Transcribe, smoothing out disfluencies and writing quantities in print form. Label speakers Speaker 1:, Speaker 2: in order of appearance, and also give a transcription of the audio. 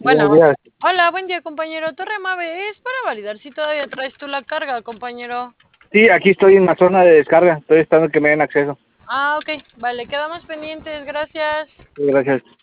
Speaker 1: Buenos
Speaker 2: Bueno,
Speaker 1: días.
Speaker 2: hola, buen día, compañero. Torre Mave, es para validar si todavía traes tú la carga, compañero.
Speaker 1: Sí, aquí estoy en la zona de descarga. Estoy esperando que me den acceso.
Speaker 2: Ah, ok, vale, quedamos pendientes, gracias.
Speaker 1: Sí, gracias.